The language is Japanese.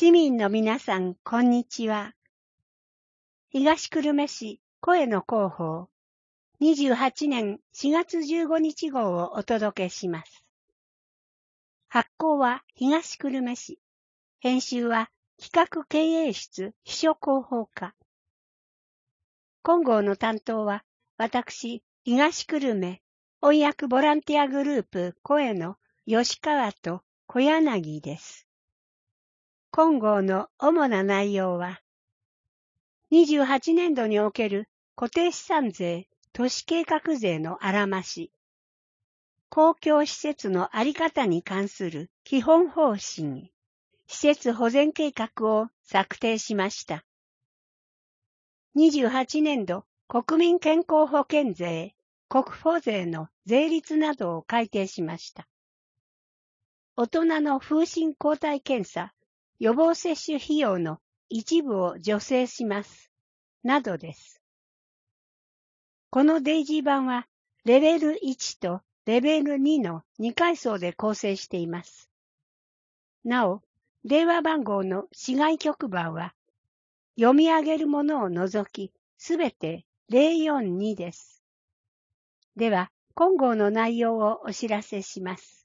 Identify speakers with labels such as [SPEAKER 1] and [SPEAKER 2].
[SPEAKER 1] 市民の皆さん、こんにちは。東久留米市声の広報28年4月15日号をお届けします。発行は東久留米市。編集は企画経営室秘書広報課。今号の担当は私、東久留米翻訳ボランティアグループ声の吉川と小柳です。今号の主な内容は、28年度における固定資産税、都市計画税のあらまし、公共施設のあり方に関する基本方針、施設保全計画を策定しました。28年度国民健康保険税、国保税の税率などを改定しました。大人の風疹抗体検査、予防接種費用の一部を助成します。などです。このデイジー版は、レベル1とレベル2の2階層で構成しています。なお、電話番号の市外局番は、読み上げるものを除き、すべて042です。では、今号の内容をお知らせします。